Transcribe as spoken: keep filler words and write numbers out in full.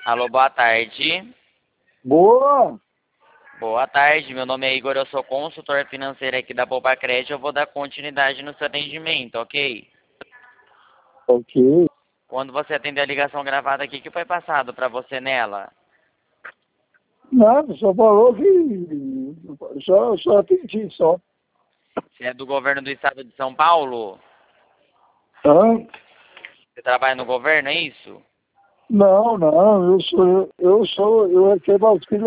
Alô, boa tarde. Boa. Boa tarde, meu nome é Igor, eu sou consultor financeiro aqui da Poupa Crédito. Eu vou dar continuidade no seu atendimento, ok? Ok. Quando você atender a ligação gravada aqui, o que foi passado para você nela? Nada, só falou que só, só atendi só. Você é do governo do estado de São Paulo? Hã? Você trabalha no governo, é isso? Não, não, eu sou, eu, eu sou, eu recebo auxílio